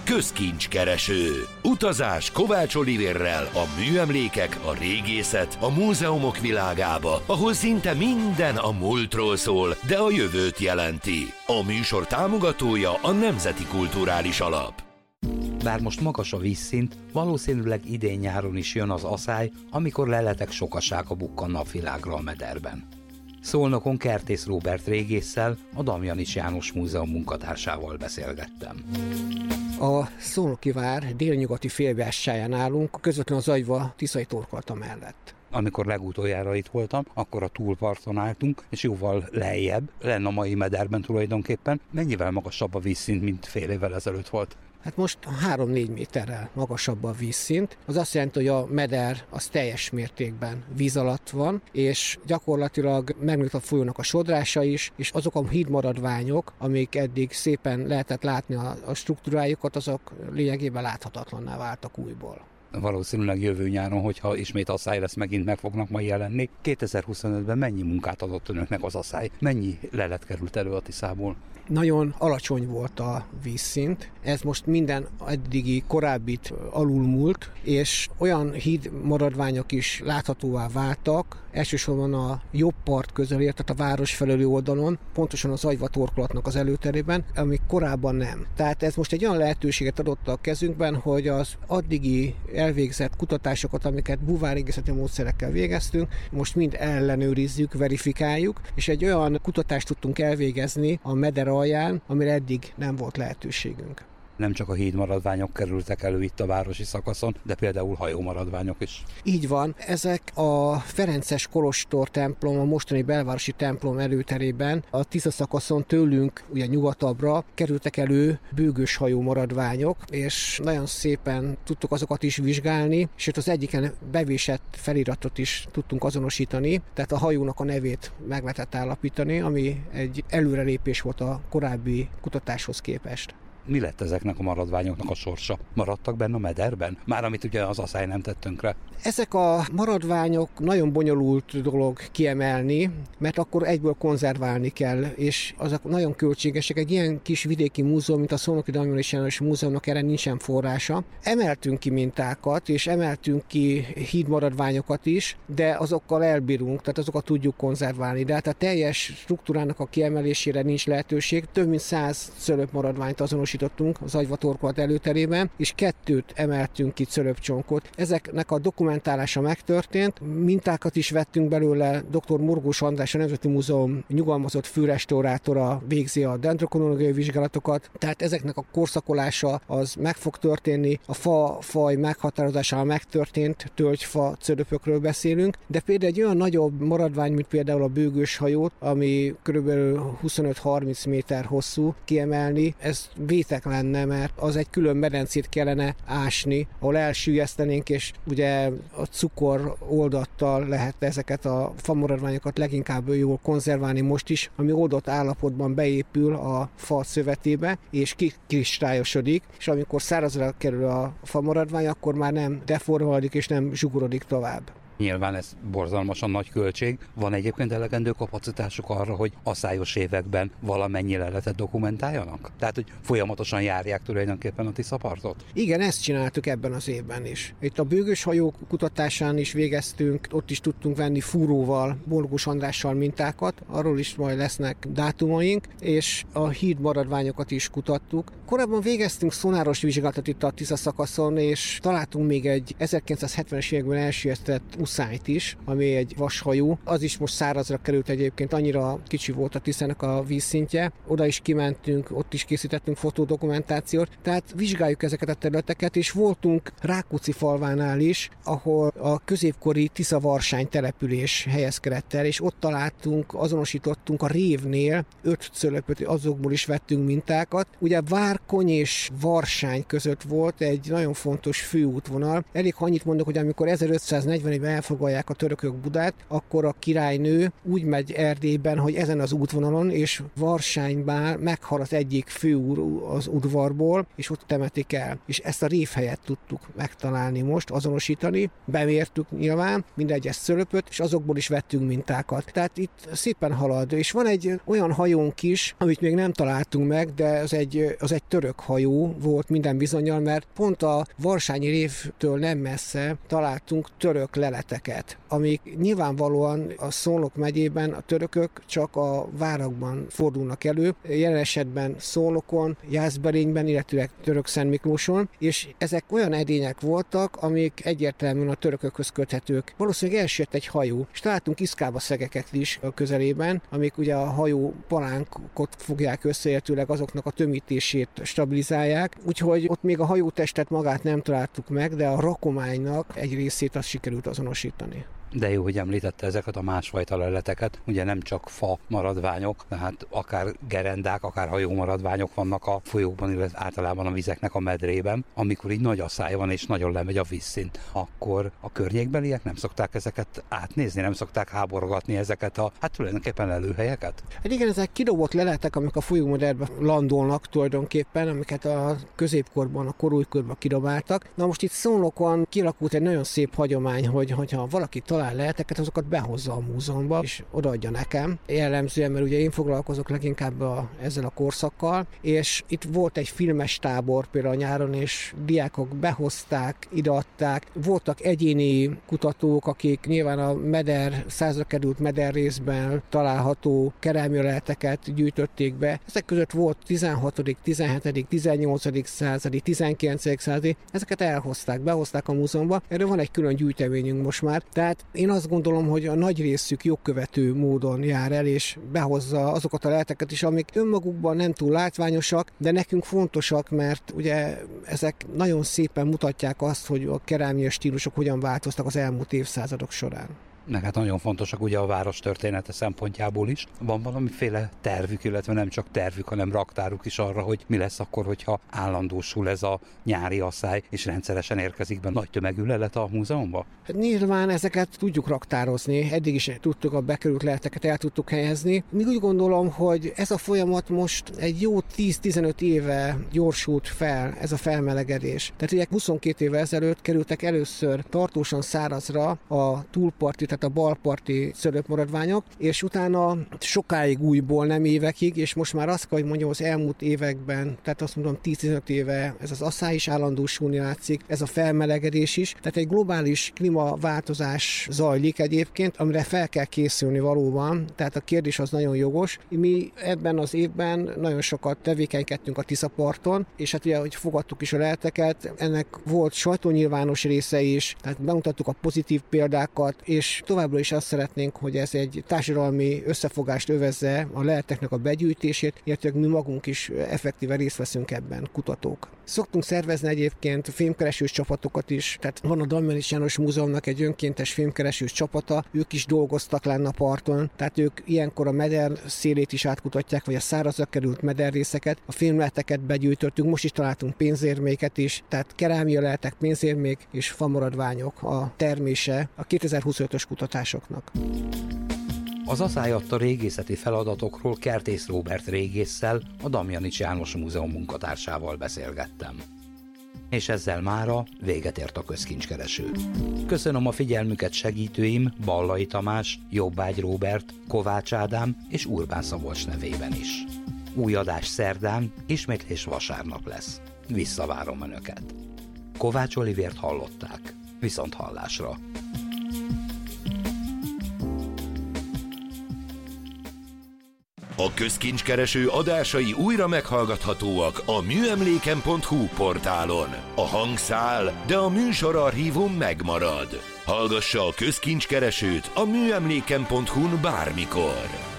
Közkincskereső. Utazás Kovács Olivérrel a műemlékek, a régészet, a múzeumok világába, ahol szinte minden a múltról szól, de a jövőt jelenti. A műsor támogatója a Nemzeti Kulturális Alap. Bár most magas a vízszint, valószínűleg idén-nyáron is jön az aszály, amikor leletek sokasága bukkan napvilágra a mederben. Szolnokon Kertész Róbert régésszel, a Damjanich János Múzeum munkatársával beszélgettem. A Szolnoki vár délnyugati félbeássáján állunk, közvetlenül az Agyva-Tiszai torkolata mellett. Amikor legutoljára itt voltam, akkor a túlparton álltunk, és jóval lejjebb, lenne a mai mederben tulajdonképpen. Mennyivel magasabb a vízszint, mint fél évvel ezelőtt volt? Hát most 3-4 méterrel magasabb a vízszint. Az azt jelenti, hogy a meder az teljes mértékben víz alatt van, és gyakorlatilag megnőtt a folyónak a sodrása is, és azok a hídmaradványok, amik eddig szépen lehetett látni a struktúrájukat, azok lényegében láthatatlanná váltak újból. Valószínűleg jövő nyáron, hogyha ismét aszály lesz, megint meg fognak majd jelenni. 2025-ben mennyi munkát adott önöknek az aszály? Mennyi lelet került elő a Tiszából? Nagyon alacsony volt a vízszint, ez most minden eddigi korábbit alulmúlt, és olyan híd maradványok is láthatóvá váltak, elsősorban a jobb part közelért, tehát a város felőli oldalon, pontosan az Agyva torkolatnak az előterében, amik korábban nem. Tehát ez most egy olyan lehetőséget adott a kezünkben, hogy az addigi elvégzett kutatásokat, amiket búvárrégészeti módszerekkel végeztünk, most mind ellenőrizzük, verifikáljuk, és egy olyan kutatást tudtunk elvégezni a meder alján, amire eddig nem volt lehetőségünk. Nem csak a hídmaradványok kerültek elő itt a városi szakaszon, de például hajómaradványok is. Így van. Ezek a Ferences kolostor templom, a mostani belvárosi templom előterében a Tisza szakaszon tőlünk ugye nyugatabbra kerültek elő bőgős hajómaradványok, és nagyon szépen tudtuk azokat is vizsgálni, sőt az egyiken bevésett feliratot is tudtunk azonosítani, tehát a hajónak a nevét meg lehetett állapítani, ami egy előrelépés volt a korábbi kutatáshoz képest. Mi lett ezeknek a maradványoknak a sorsa? Maradtak benne a mederben? Már amit ugye az aszály nem tett tönkre. Ezek a maradványok nagyon bonyolult dolog kiemelni, mert akkor egyből konzerválni kell, és azok nagyon költségesek. Egy ilyen kis vidéki múzeum, mint a Szolnoki Damjanich János Múzeumnak erre nincsen forrása. Emeltünk ki mintákat, és emeltünk ki hídmaradványokat is, de azokkal elbírunk, tehát azokat tudjuk konzerválni. De hát a teljes struktúrának a kiemelésére nincs lehetőség. Több mint 100 cölöpmaradványt azonosítottunk az Agyva torkolat előterében, és 2 emeltünk ki cölöpcsonkot. Ezeknek a dokumentálása megtörtént, mintákat is vettünk belőle, dr. Morgós András, a Nemzeti Múzeum nyugalmazott fűrestaurátora végzi a dendrokronológiai vizsgálatokat, tehát ezeknek a korszakolása az meg fog történni, a faj meghatározása megtörtént, tölgyfa cölöpökről beszélünk, de például egy olyan nagyobb maradvány, mint például a bőgős hajót, ami kb. 25-30 méter hosszú, kiemelni, ez vétek lenne, mert az egy külön medencét kellene ásni, ahol elsüllyesztenénk, és ugye a cukor oldattal lehet ezeket a famaradványokat leginkább jól konzerválni most is, ami oldott állapotban beépül a fa szövetébe, és kikristályosodik, és amikor szárazra kerül a famaradvány, akkor már nem deformálódik és nem zsugorodik tovább. Nyilván ez borzalmasan nagy költség. Van egyébként elegendő kapacitásuk arra, hogy aszályos években valamennyi leletet dokumentáljanak? Tehát, hogy folyamatosan járják tulajdonképpen a Tiszapartot? Igen, ezt csináltuk ebben az évben is. Itt a bőgős hajók kutatásán is végeztünk, ott is tudtunk venni fúróval, Morgós Andrással mintákat, arról is majd lesznek dátumaink, és a híd maradványokat is kutattuk. Korábban végeztünk szonáros vizsgálatot itt a Tisza szakaszon, és találtunk még egy 1970-es években elsüllyesztett uszányt is, ami egy vashajó. Az is most szárazra került egyébként, annyira kicsi volt a Tiszának a vízszintje. Oda is kimentünk, ott is készítettünk fotódokumentációt. Tehát vizsgáljuk ezeket a területeket, és voltunk Rákóczi falvánál is, ahol a középkori Tisza-Varsány település helyezkedett el, és ott találtunk, azonosítottunk a révnél 5 cölöpöt, azokból is vettünk mintákat. Ugye Várkony és Varsány között volt egy nagyon fontos főútvonal. Elég, ha annyit mondok, hogy amikor 1540-ben elfoglalják a törökök Budát, akkor a királynő úgy megy Erdélyben, hogy ezen az útvonalon, és Varsányban meghal az egyik főúr az udvarból, és ott temetik el. És ezt a révhelyet tudtuk megtalálni most, azonosítani, bemértük nyilván minden egyes szölöpöt, és azokból is vettünk mintákat. Tehát itt szépen halad, és van egy olyan hajónk is, amit még nem találtunk meg, de az egy török hajó volt minden bizonnyal, mert pont a varsányi révtől nem messze találtunk török leleteket, amik nyilvánvalóan a Szolnok megyében a törökök csak a várakban fordulnak elő, jelen esetben Szolnokon, Jászberényben, illetve török Szentmiklóson, és ezek olyan edények voltak, amik egyértelműen a törökökhöz köthetők. Valószínűleg elsőtt egy hajó, és találtunk iszkába szegeket is a közelében, amik ugye a hajó palánkot fogják össze, illetőleg azoknak a tömítését stabilizálják, úgyhogy ott még a hajótestet magát nem találtuk meg, de a rakománynak egy részét azt sikerült azonosítani. De jó, hogy említette ezeket a másfajta leleteket, ugye nem csak fa maradványok, tehát akár gerendák, akár hajó maradványok vannak a folyókban, illetve általában a vizeknek a medrében. Amikor így nagy asszály van és nagyon lemegy a vízszint, akkor a környékbeliek nem szokták ezeket átnézni, nem szokták háborgatni ezeket a, tulajdonképpen lelőhelyeket? Hát igen, ezek kidobott leletek, amik a folyómederbe landolnak tulajdonképpen, amiket a középkorban, a korújkorban kidobáltak. Na most itt Szolnokon kialakult egy nagyon szép hagyomány, hogyha valaki talál leheteket, azokat behozza a múzeumba, és odaadja nekem. Jellemzően, mert ugye én foglalkozok leginkább ezzel a korszakkal, és itt volt egy filmes tábor például nyáron, és diákok behozták, ideadták. Voltak egyéni kutatók, akik nyilván a százra került mederrészben található kerámialeteket gyűjtötték be. Ezek között volt 16., 17., 18. századi, 19. századi, ezeket elhozták, behozták a múzeumba. Erről van egy külön gyűjteményünk most már. Tehát én azt gondolom, hogy a nagy részük jogkövető módon jár el, és behozza azokat a leleteket is, amik önmagukban nem túl látványosak, de nekünk fontosak, mert ugye ezek nagyon szépen mutatják azt, hogy a kerámia stílusok hogyan változtak az elmúlt évszázadok során. Meg hát nagyon fontosak ugye a város története szempontjából is. Van valamiféle tervük, illetve nem csak tervük, hanem raktáruk is arra, hogy mi lesz akkor, hogyha állandósul ez a nyári asszály, és rendszeresen érkezik be nagy tömegű lelet a múzeumba? Hát nyilván ezeket tudjuk raktározni, eddig is tudtuk a bekerült leleteket el tudtuk helyezni. Még úgy gondolom, hogy ez a folyamat most egy jó 10-15 éve gyorsult fel, ez a felmelegedés. Tehát ugye 22 évvel ezelőtt kerültek először tartósan szárazra a túlparti, tehát a balparti szőlőmaradványok, és utána sokáig újból, nem évekig, és most már azt kell, hogy mondjam, az elmúlt években, tehát azt mondom 10-15 éve ez az asszály is állandósulni látszik, ez a felmelegedés is, tehát egy globális klímaváltozás zajlik egyébként, amire fel kell készülni valóban, tehát a kérdés az nagyon jogos. Mi ebben az évben nagyon sokat tevékenykedtünk a Tiszaparton, és hát ugye, hogy fogadtuk is a leleteket, ennek volt sajtónyilvános része is, tehát bemutattuk a pozitív példákat, és továbbra is azt szeretnénk, hogy ez egy társadalmi összefogást övezze a leleteknek a begyűjtését, illetve mi magunk is effektíve részt veszünk ebben, kutatók. Szoktunk szervezni egyébként fémkeresős csapatokat is, tehát van a Damjanics János Múzeumnak egy önkéntes fémkeresős csapata, ők is dolgoztak lenne a parton, tehát ők ilyenkor a meder szélét is átkutatják, vagy a szárazra került mederrészeket, a fémleleteket begyűjtöttünk, most is találtunk pénzérméket is, tehát kerámia leletek, pénzérmék és famaradványok a termése a 2025-ös kutatásoknak. Az asszály adta régészeti feladatokról Kertész Róbert régésszel, a Damjanics János Múzeum munkatársával beszélgettem. És ezzel mára véget ért a közkincskereső. Köszönöm a figyelmüket segítőim Ballai Tamás, Jobbágy Róbert, Kovács Ádám és Urbán Szabolcs nevében is. Új adás szerdán, ismétlés vasárnap lesz. Visszavárom Önöket. Kovács Olivért hallották. Viszont hallásra. A közkincskereső adásai újra meghallgathatóak a műemléken.hu portálon. A hang száll, de a műsorarchívum megmarad. Hallgassa a közkincskeresőt a műemléken.hu-n bármikor.